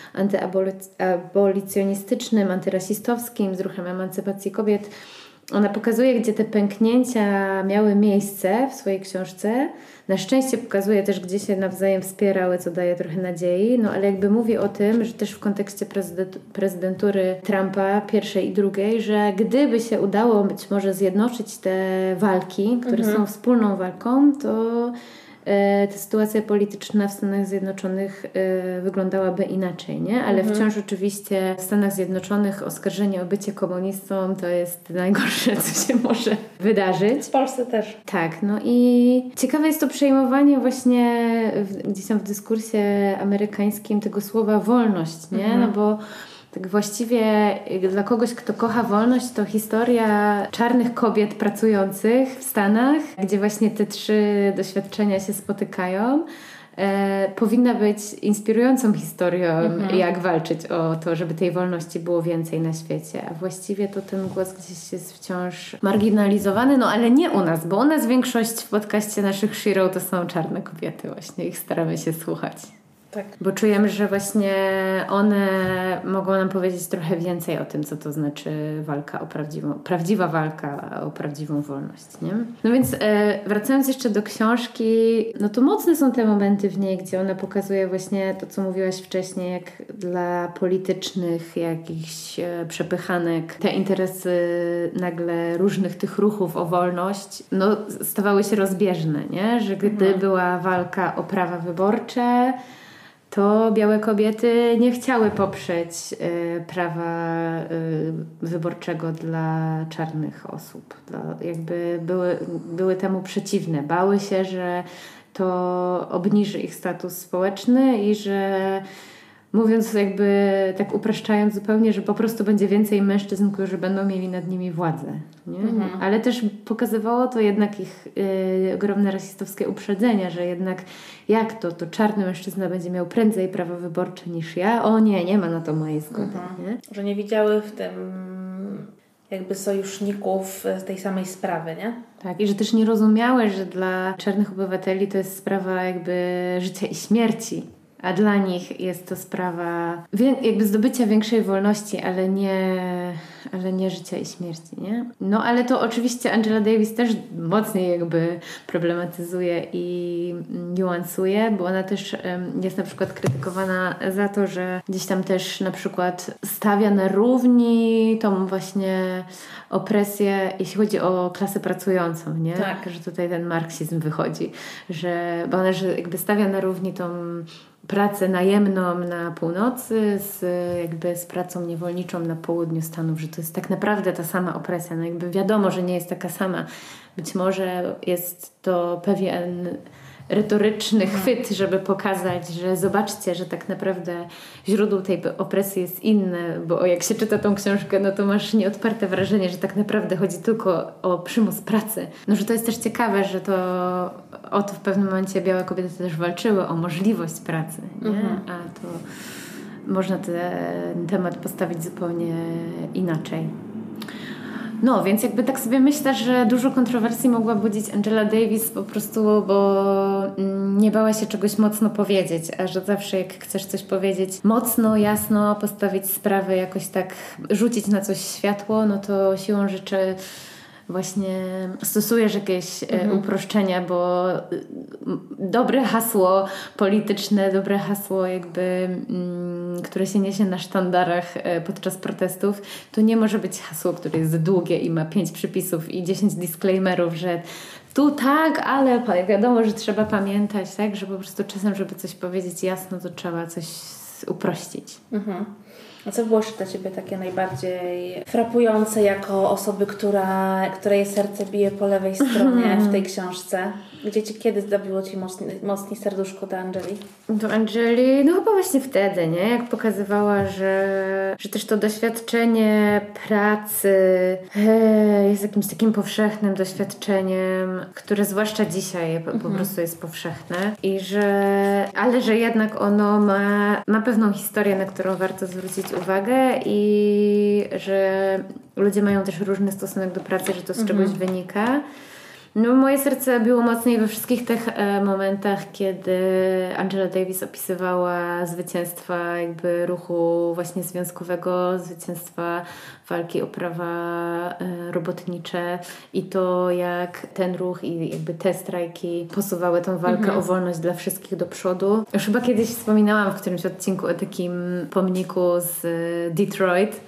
antyabolicjonistycznym, antyrasistowskim, z ruchem emancypacji kobiet. Ona pokazuje, gdzie te pęknięcia miały miejsce w swojej książce. Na szczęście pokazuje też, gdzie się nawzajem wspierały, co daje trochę nadziei. No ale jakby mówi o tym, że też w kontekście prezydent, prezydentury Trumpa, pierwszej i drugiej, że gdyby się udało być może zjednoczyć te walki, które mhm. są wspólną walką, to ta sytuacja polityczna w Stanach Zjednoczonych y, wyglądałaby inaczej, nie? Ale mhm. wciąż oczywiście w Stanach Zjednoczonych oskarżenie o bycie komunistą to jest najgorsze, co się może wydarzyć. W Polsce też. Tak, no i ciekawe jest to przejmowanie właśnie w, gdzieś tam w dyskursie amerykańskim tego słowa wolność, nie? Mhm. No bo tak właściwie dla kogoś, kto kocha wolność, to historia czarnych kobiet pracujących w Stanach, gdzie właśnie te trzy doświadczenia się spotykają, e, powinna być inspirującą historią, mhm. jak walczyć o to, żeby tej wolności było więcej na świecie. A właściwie to ten głos gdzieś jest wciąż marginalizowany, no ale nie u nas, bo u nas większość w podcaście naszych Shiro to są czarne kobiety właśnie, ich staramy się słuchać. Tak. Bo czujemy, że właśnie one mogą nam powiedzieć trochę więcej o tym, co to znaczy walka o prawdziwą, prawdziwa walka o prawdziwą wolność, nie? No więc e, wracając jeszcze do książki, no to mocne są te momenty w niej, gdzie ona pokazuje właśnie to, co mówiłaś wcześniej, jak dla politycznych jakichś e, przepychanek te interesy nagle różnych tych ruchów o wolność, no stawały się rozbieżne, nie? Że gdy mhm. była walka o prawa wyborcze, to białe kobiety nie chciały poprzeć y, prawa y, wyborczego dla czarnych osób. Dla, jakby były, były temu przeciwne. Bały się, że to obniży ich status społeczny i że mówiąc jakby tak upraszczając zupełnie, że po prostu będzie więcej mężczyzn, którzy będą mieli nad nimi władzę. Nie? Mhm. Ale też pokazywało to jednak ich y, ogromne rasistowskie uprzedzenia, że jednak jak to, to czarny mężczyzna będzie miał prędzej prawo wyborcze niż ja? O nie, nie ma na to mojej zgody. Mhm. Nie? Że nie widziały w tym jakby sojuszników tej samej sprawy, nie? Tak, i że też nie rozumiały, że dla czarnych obywateli to jest sprawa jakby życia i śmierci. A dla nich jest to sprawa jakby zdobycia większej wolności, ale nie, ale nie życia i śmierci, nie? No ale to oczywiście Angela Davis też mocniej jakby problematyzuje i niuansuje, bo ona też jest na przykład krytykowana za to, że gdzieś tam też na przykład stawia na równi tą właśnie opresję, jeśli chodzi o klasę pracującą, nie? Tak. Że tutaj ten marksizm wychodzi, że, bo ona że jakby stawia na równi tą pracę najemną na północy z jakby z pracą niewolniczą na południu Stanów, że to jest tak naprawdę ta sama opresja. No jakby wiadomo, że nie jest taka sama. Być może jest to pewien retoryczny chwyt, żeby pokazać, że zobaczcie, że tak naprawdę źródło tej opresji jest inne, bo jak się czyta tą książkę, no to masz nieodparte wrażenie, że tak naprawdę chodzi tylko o przymus pracy. No, że to jest też ciekawe, że to o to w pewnym momencie białe kobiety też walczyły, o możliwość pracy, nie? Mhm. A to można ten temat postawić zupełnie inaczej. No, więc jakby tak sobie myślę, że dużo kontrowersji mogła budzić Angela Davis po prostu, bo nie bała się czegoś mocno powiedzieć, a że zawsze jak chcesz coś powiedzieć mocno, jasno, postawić sprawę, jakoś tak rzucić na coś światło, no to siłą rzeczy właśnie stosujesz jakieś mhm. uproszczenia, bo dobre hasło polityczne, dobre hasło jakby, mm, które się niesie na sztandarach podczas protestów, to nie może być hasło, które jest długie i ma pięć przypisów i dziesięć disclaimerów, że tu tak, ale wiadomo, że trzeba pamiętać, tak, że po prostu czasem, żeby coś powiedzieć jasno, to trzeba coś uprościć. Mhm. A co było jeszcze dla Ciebie takie najbardziej frapujące jako osoby, która, której serce bije po lewej stronie w tej książce? Gdzie Ci, kiedy zdobiło Ci mocniej, mocniej serduszko do Angeli? Do Angeli, no chyba właśnie wtedy, nie? Jak pokazywała, że, że też to doświadczenie pracy jest jakimś takim powszechnym doświadczeniem, które zwłaszcza dzisiaj po, mhm. po prostu jest powszechne i że, ale że jednak ono ma, ma pewną historię, na którą warto zwrócić uwagę i że ludzie mają też różny stosunek do pracy, że to z czegoś mhm. wynika. No, moje serce biło mocniej we wszystkich tych e, momentach, kiedy Angela Davis opisywała zwycięstwa jakby ruchu właśnie związkowego, zwycięstwa walki o prawa e, robotnicze i to jak ten ruch i jakby te strajki posuwały tą walkę mhm. o wolność dla wszystkich do przodu. Już chyba kiedyś wspominałam w którymś odcinku o takim pomniku z Detroit,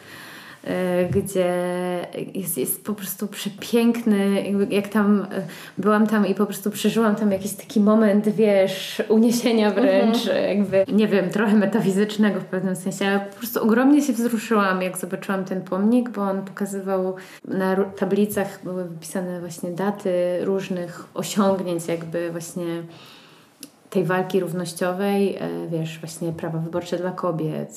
gdzie jest, jest po prostu przepiękny, jak tam byłam tam i po prostu przeżyłam tam jakiś taki moment, wiesz, uniesienia wręcz, uh-huh. jakby, nie wiem, trochę metafizycznego w pewnym sensie, ale po prostu ogromnie się wzruszyłam, jak zobaczyłam ten pomnik, bo on pokazywał, na tablicach były wypisane właśnie daty różnych osiągnięć jakby właśnie tej walki równościowej, wiesz, właśnie prawa wyborcze dla kobiet,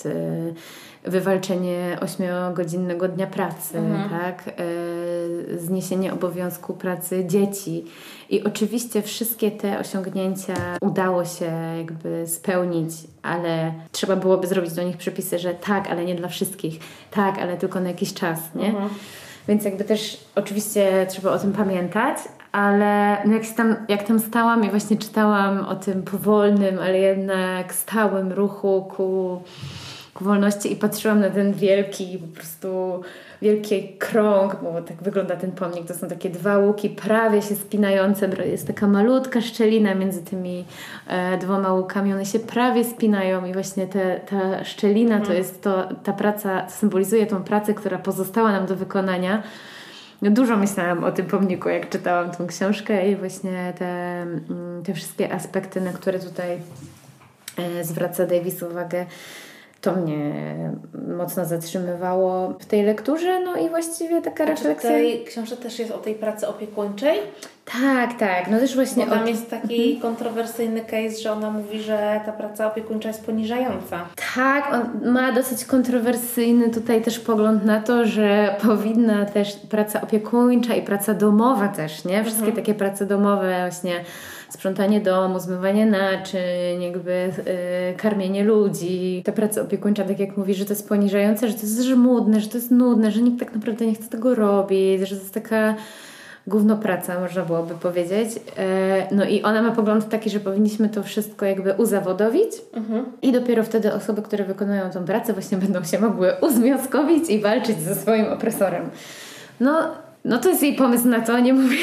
wywalczenie ośmiogodzinnego dnia pracy, mhm. tak? Zniesienie obowiązku pracy dzieci. I oczywiście wszystkie te osiągnięcia udało się jakby spełnić, ale trzeba byłoby zrobić do nich przepisy, że tak, ale nie dla wszystkich, tak, ale tylko na jakiś czas, nie? Mhm. Więc jakby też oczywiście trzeba o tym pamiętać, ale no jak, się tam, jak tam stałam i właśnie czytałam o tym powolnym, ale jednak stałym ruchu ku, ku wolności i patrzyłam na ten wielki, po prostu wielki krąg, bo tak wygląda ten pomnik, to są takie dwa łuki prawie się spinające, jest taka malutka szczelina między tymi e, dwoma łukami, one się prawie spinają i właśnie te, ta szczelina mhm. to jest to, ta praca, symbolizuje tą pracę, która pozostała nam do wykonania. No dużo myślałam o tym pomniku, jak czytałam tą książkę i właśnie te, te wszystkie aspekty, na które tutaj e, zwraca Davis uwagę, to mnie mocno zatrzymywało w tej lekturze, no i właściwie taka A refleksja. Czy w tej książce też jest o tej pracy opiekuńczej? Tak, tak, no też właśnie... Bo tam o... jest taki mhm. kontrowersyjny case, że ona mówi, że ta praca opiekuńcza jest poniżająca. Tak, on ma dosyć kontrowersyjny tutaj też pogląd na to, że powinna też praca opiekuńcza i praca domowa też, nie? Wszystkie mhm. takie prace domowe właśnie, sprzątanie domu, zmywanie naczyń, jakby yy, karmienie ludzi. Ta praca opiekuńcza, tak jak mówi, że to jest poniżające, że to jest żmudne, że to jest nudne, że nikt tak naprawdę nie chce tego robić, że to jest taka gówno praca, można byłoby powiedzieć. No i ona ma pogląd taki, że powinniśmy to wszystko jakby uzawodowić mhm. i dopiero wtedy osoby, które wykonują tą pracę właśnie będą się mogły uzwiązkowić i walczyć ze swoim opresorem. No, no to jest jej pomysł na to, nie mówię,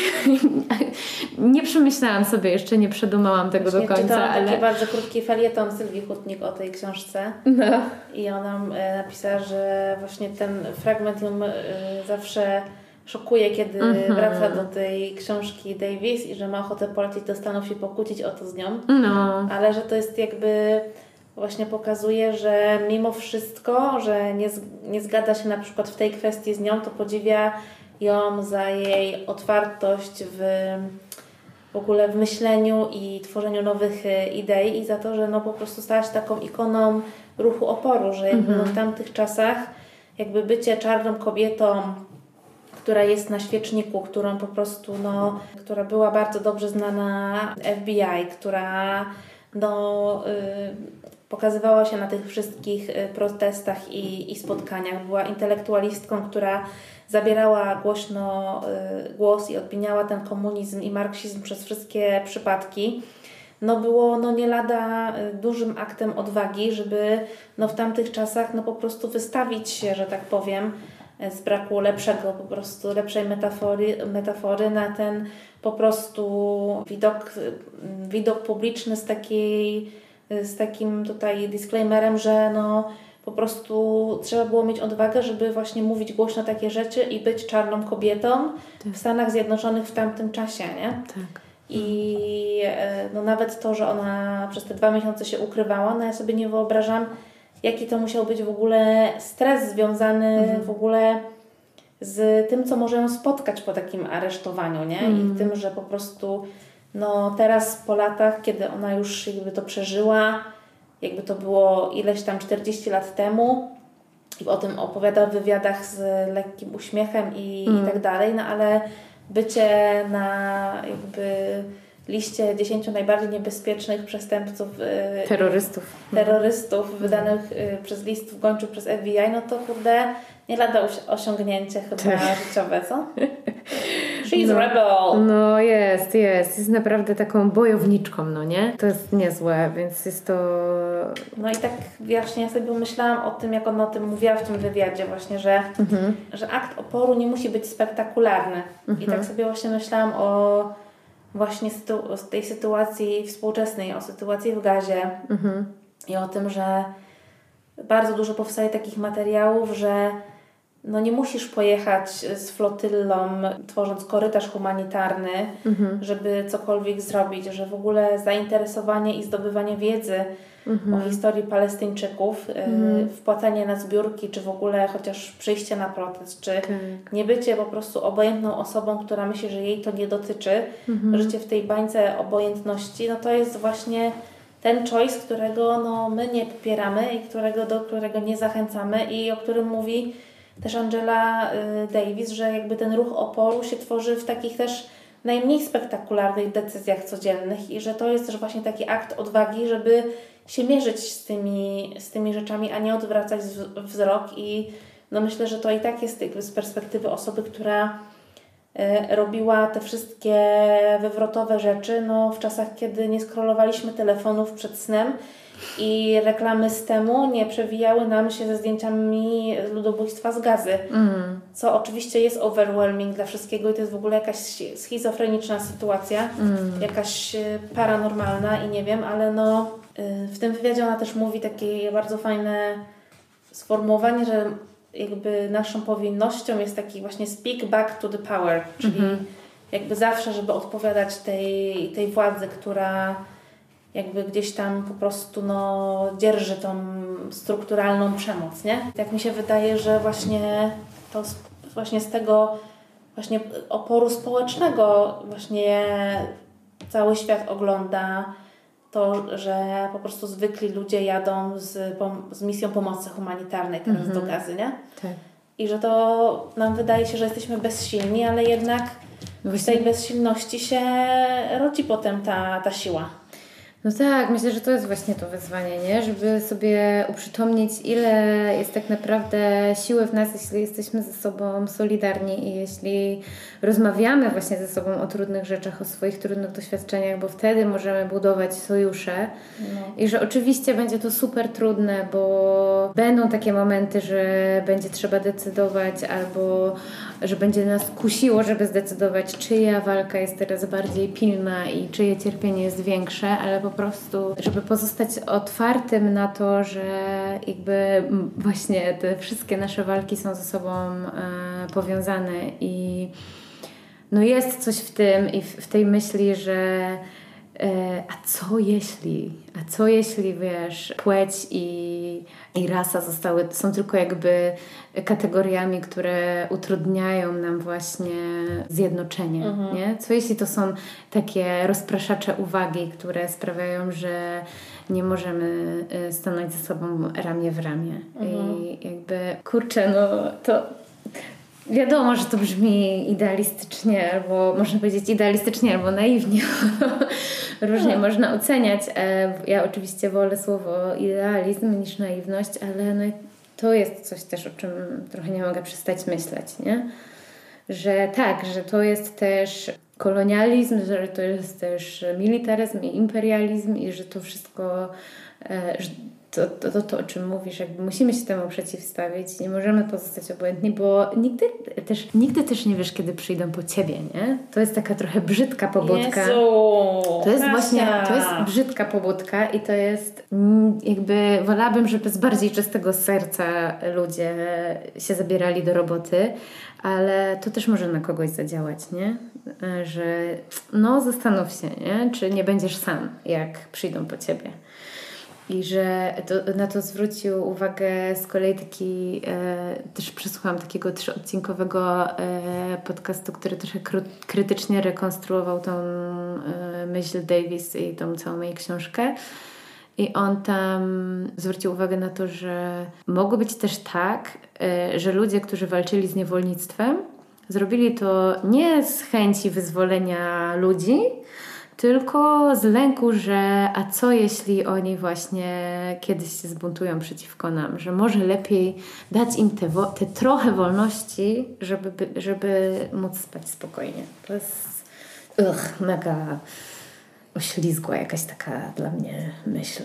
nie przemyślałam sobie jeszcze, nie przedumałam tego Właśnie do końca, czytałam ale... taki bardzo krótki felieton Sylwii Hutnik o tej książce no. i ona e, napisała, że właśnie ten fragment ją e, zawsze szokuje, kiedy mm-hmm. wraca do tej książki Davis i że ma ochotę polecieć do Stanów i pokłócić o to z nią. No. Ale że to jest jakby właśnie pokazuje, że mimo wszystko, że nie, nie zgadza się na przykład w tej kwestii z nią, to podziwia ją za jej otwartość w, w ogóle w myśleniu i tworzeniu nowych idei i za to, że no po prostu stała się taką ikoną ruchu oporu, że jakby mm-hmm. no w tamtych czasach jakby bycie czarną kobietą, która jest na świeczniku, którą po prostu, no, która była bardzo dobrze znana F B I, która no, y, pokazywała się na tych wszystkich y, protestach i, i spotkaniach. Była intelektualistką, która zabierała głośno y, głos i odbijała ten komunizm i marksizm przez wszystkie przypadki. No było no nie lada y, dużym aktem odwagi, żeby no, w tamtych czasach no, po prostu wystawić się, że tak powiem, z braku lepszego, po prostu lepszej metafory, metafory na ten po prostu widok, widok publiczny z takiej, z takim tutaj disclaimerem, że no po prostu trzeba było mieć odwagę, żeby właśnie mówić głośno takie rzeczy i być czarną kobietą tak. w Stanach Zjednoczonych w tamtym czasie, nie? Tak. I no nawet to, że ona przez te dwa miesiące się ukrywała, no ja sobie nie wyobrażam, jaki to musiał być w ogóle stres związany mhm. w ogóle z tym, co może ją spotkać po takim aresztowaniu, nie? Mhm. I tym, że po prostu no teraz po latach, kiedy ona już jakby to przeżyła, jakby to było ileś tam czterdzieści lat temu i o tym opowiada w wywiadach z lekkim uśmiechem i, mhm. i tak dalej, no ale bycie na jakby liście dziesięciu najbardziej niebezpiecznych przestępców, terrorystów, terrorystów mhm. wydanych y, przez listów gończych przez F B I, no to kurde, nie lada osiągnięcie chyba życiowe, co? She's no, rebel. No jest, jest. Jest naprawdę taką bojowniczką, no nie? To jest niezłe, więc jest to... No i tak właśnie ja sobie myślałam o tym, jak ona o tym mówiła w tym wywiadzie właśnie, że, mhm. że akt oporu nie musi być spektakularny. Mhm. I tak sobie właśnie myślałam o właśnie sytu- z tej sytuacji współczesnej, o sytuacji w Gazie mhm. i o tym, że bardzo dużo powstaje takich materiałów, że no nie musisz pojechać z flotyllą, tworząc korytarz humanitarny, mhm. żeby cokolwiek zrobić, że w ogóle zainteresowanie i zdobywanie wiedzy mhm. o historii Palestyńczyków, mhm. wpłacanie na zbiórki, czy w ogóle chociaż przyjście na protest, czy tak. nie bycie po prostu obojętną osobą, która myśli, że jej to nie dotyczy, mhm. życie w tej bańce obojętności, no to jest właśnie ten choice, którego no, my nie popieramy i którego, do którego nie zachęcamy i o którym mówi też Angela Davis, że jakby ten ruch oporu się tworzy w takich też najmniej spektakularnych decyzjach codziennych i że to jest też właśnie taki akt odwagi, żeby się mierzyć z tymi, z tymi rzeczami, a nie odwracać wzrok i no myślę, że to i tak jest jakby z perspektywy osoby, która y, robiła te wszystkie wywrotowe rzeczy no, w czasach, kiedy nie scrollowaliśmy telefonów przed snem i reklamy z temu nie przewijały nam się ze zdjęciami ludobójstwa z Gazy. Mm. Co oczywiście jest overwhelming dla wszystkiego i to jest w ogóle jakaś schizofreniczna sytuacja, mm. jakaś paranormalna i nie wiem, ale no w tym wywiadzie ona też mówi takie bardzo fajne sformułowanie, że jakby naszą powinnością jest taki właśnie speak back to the power, czyli mm-hmm. jakby zawsze, żeby odpowiadać tej, tej władzy, która jakby gdzieś tam po prostu no, dzierży tą strukturalną przemoc, nie? Tak mi się wydaje, że właśnie to właśnie z tego właśnie oporu społecznego właśnie cały świat ogląda to, że po prostu zwykli ludzie jadą z, z misją pomocy humanitarnej teraz mm-hmm. do Gazy, nie? Tak. I że to nam wydaje się, że jesteśmy bezsilni, ale jednak w tej bezsilności się rodzi potem ta, ta siła. No tak, myślę, że to jest właśnie to wyzwanie, nie? Żeby sobie uprzytomnić, ile jest tak naprawdę siły w nas, jeśli jesteśmy ze sobą solidarni i jeśli rozmawiamy właśnie ze sobą o trudnych rzeczach, o swoich trudnych doświadczeniach, bo wtedy możemy budować sojusze. No. I że oczywiście będzie to super trudne, bo będą takie momenty, że będzie trzeba decydować albo że będzie nas kusiło, żeby zdecydować, czyja walka jest teraz bardziej pilna i czyje cierpienie jest większe, ale po prostu, żeby pozostać otwartym na to, że jakby właśnie te wszystkie nasze walki są ze sobą e, powiązane i no jest coś w tym i w, w tej myśli, że e, a co jeśli, a co jeśli, wiesz, płeć i, i rasa zostały, są tylko jakby kategoriami, które utrudniają nam właśnie zjednoczenie, mhm. nie? Co jeśli to są takie rozpraszacze uwagi, które sprawiają, że nie możemy stanąć ze sobą ramię w ramię. Mhm. I jakby, kurczę, no to wiadomo, że to brzmi idealistycznie, albo można powiedzieć idealistycznie, albo naiwnie. Różnie no. można oceniać. Ja oczywiście wolę słowo idealizm niż naiwność, ale no to jest coś też, o czym trochę nie mogę przestać myśleć, nie? Że tak, że to jest też kolonializm, że to jest też militaryzm i imperializm i że to wszystko, że to, to, to, to o czym mówisz, jakby musimy się temu przeciwstawić, nie możemy pozostać obojętni, bo nigdy też, nigdy też nie wiesz, kiedy przyjdą po ciebie, nie? To jest taka trochę brzydka pobudka. Jezu, to jest Kasia. właśnie, to jest brzydka pobudka i to jest jakby, wolałabym, żeby z bardziej czystego serca ludzie się zabierali do roboty, ale to też może na kogoś zadziałać, nie? Że no zastanów się, nie? Czy nie będziesz sam, jak przyjdą po ciebie. I że to, na to zwrócił uwagę z kolei taki, e, też przesłuchałam takiego trzyodcinkowego e, podcastu, który trochę kru, krytycznie rekonstruował tą e, myśl Davis i tą całą jej książkę. I on tam zwrócił uwagę na to, że mogło być też tak, e, że ludzie, którzy walczyli z niewolnictwem, zrobili to nie z chęci wyzwolenia ludzi, tylko z lęku, że a co jeśli oni właśnie kiedyś się zbuntują przeciwko nam, że może lepiej dać im te, wo- te trochę wolności, żeby, żeby móc spać spokojnie. To jest ugh, mega oślizgła jakaś taka dla mnie myśl.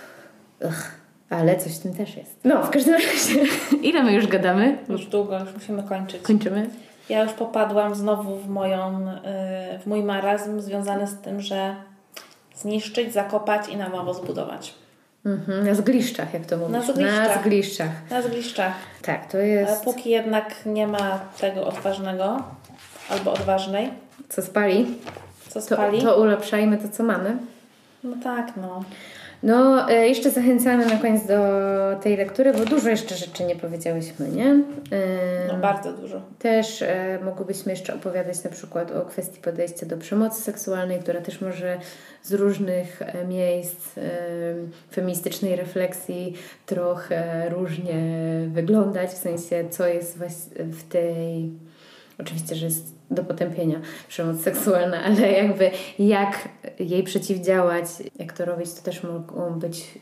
Ugh. Ale coś w tym też jest. No, w każdym razie, ile my już gadamy? Już długo, już musimy kończyć. Kończymy? Ja już popadłam znowu w moją, w mój marazm związany z tym, że zniszczyć, zakopać i na nowo zbudować. Mhm, na zgliszczach, jak to mówisz. Na zgliszczach. Na zgliszczach. Na zgliszczach. Tak, to jest... Ale póki jednak nie ma tego odważnego albo odważnej. Co spali? Co spali? To, to ulepszajmy to, co mamy. No tak, no. No, e, jeszcze zachęcamy na koniec do tej lektury, bo dużo jeszcze rzeczy nie powiedziałyśmy, nie? E, no bardzo dużo. Też e, mogłybyśmy jeszcze opowiadać na przykład o kwestii podejścia do przemocy seksualnej, która też może z różnych e, miejsc e, feministycznej refleksji trochę różnie wyglądać, w sensie co jest w tej... Oczywiście, że jest do potępienia przemoc seksualna, ale jakby jak jej przeciwdziałać, jak to robić, to też mogą być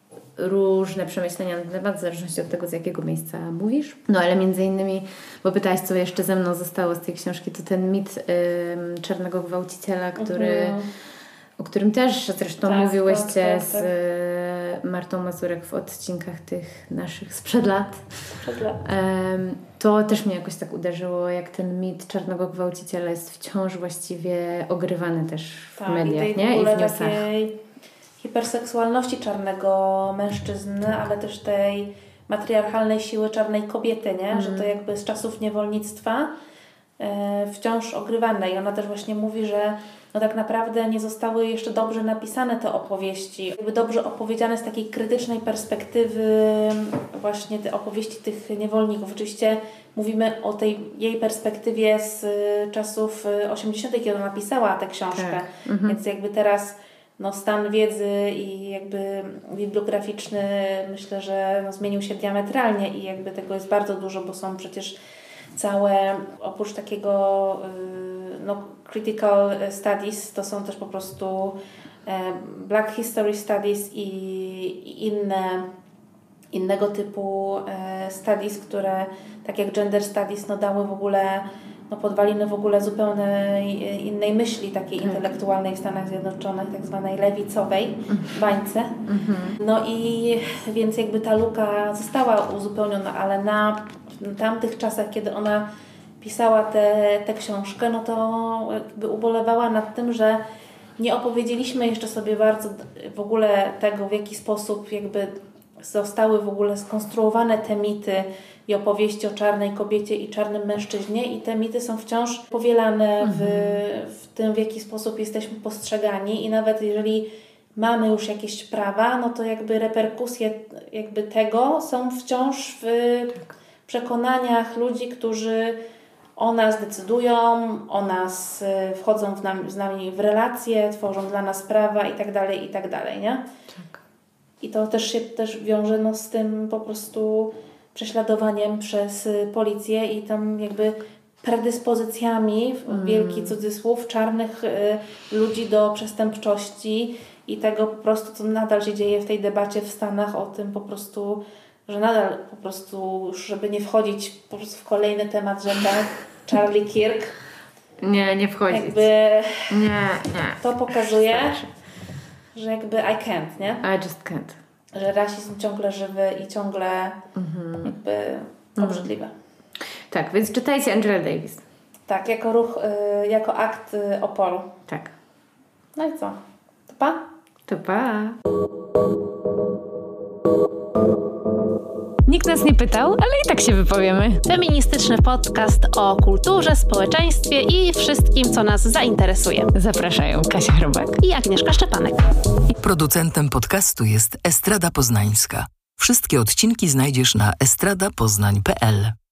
różne przemyślenia na temat, w zależności od tego, z jakiego miejsca mówisz. No ale między innymi, bo pytałaś, co jeszcze ze mną zostało z tej książki, to ten mit y, czarnego gwałciciela, który, mhm. o którym też zresztą tak, mówiłyście tak, tak, tak. z Martą Mazurek w odcinkach tych naszych sprzed lat. Sprzed lat. Um, to też mnie jakoś tak uderzyło, jak ten mit czarnego gwałciciela jest wciąż właściwie ogrywany też w tak, mediach, i nie? I w newsach. Takiej hiperseksualności czarnego mężczyzny, ale też tej matriarchalnej siły czarnej kobiety, nie? Mm. Że to jakby z czasów niewolnictwa e, wciąż ogrywane i ona też właśnie mówi, że no tak naprawdę nie zostały jeszcze dobrze napisane te opowieści, jakby dobrze opowiedziane z takiej krytycznej perspektywy właśnie te opowieści tych niewolników. Oczywiście mówimy o tej jej perspektywie z czasów osiemdziesiątych, kiedy ona napisała tę książkę, tak. mhm. więc jakby teraz no, stan wiedzy i jakby bibliograficzny myślę, że no, zmienił się diametralnie i jakby tego jest bardzo dużo, bo są przecież całe, oprócz takiego no, critical studies, to są też po prostu Black History Studies i, i inne innego typu studies, które tak jak gender studies no, dały w ogóle no, podwaliny w ogóle zupełnie innej myśli takiej tak. intelektualnej w Stanach Zjednoczonych, tak zwanej lewicowej mm-hmm. bańce. Mm-hmm. No i więc jakby ta luka została uzupełniona, ale na tamtych czasach, kiedy ona pisała tę książkę, no to jakby ubolewała nad tym, że nie opowiedzieliśmy jeszcze sobie bardzo w ogóle tego, w jaki sposób jakby zostały w ogóle skonstruowane te mity i opowieści o czarnej kobiecie i czarnym mężczyźnie i te mity są wciąż powielane mhm. w, w tym, w jaki sposób jesteśmy postrzegani i nawet jeżeli mamy już jakieś prawa, no to jakby reperkusje jakby tego są wciąż w przekonaniach ludzi, którzy o nas decydują, o nas wchodzą w nam, z nami w relacje, tworzą dla nas prawa i tak dalej, i tak dalej, nie? Tak. I to też się też wiąże no, z tym po prostu prześladowaniem przez policję i tam jakby predyspozycjami, mm. wielki cudzysłów, czarnych y, ludzi do przestępczości i tego po prostu, co nadal się dzieje w tej debacie w Stanach o tym po prostu, że nadal po prostu, już żeby nie wchodzić po prostu w kolejny temat, że tak, Charlie Kirk. Nie, nie wchodzić. Jakby nie, nie. To pokazuje, że jakby I can't, nie? I just can't. Że rasizm ciągle żywy i ciągle mm-hmm. jakby obrzydliwy. Tak, więc czytajcie Angela Davis. Tak, jako ruch, y, jako akt y, oporu. Tak. No i co? To pa? To pa. Nikt nas nie pytał, ale i tak się wypowiemy. Feministyczny podcast o kulturze, społeczeństwie i wszystkim, co nas zainteresuje. Zapraszają Kasia Chrobak i Agnieszka Szczepanek. Producentem podcastu jest Estrada Poznańska. Wszystkie odcinki znajdziesz na estrada poznań kropka p l.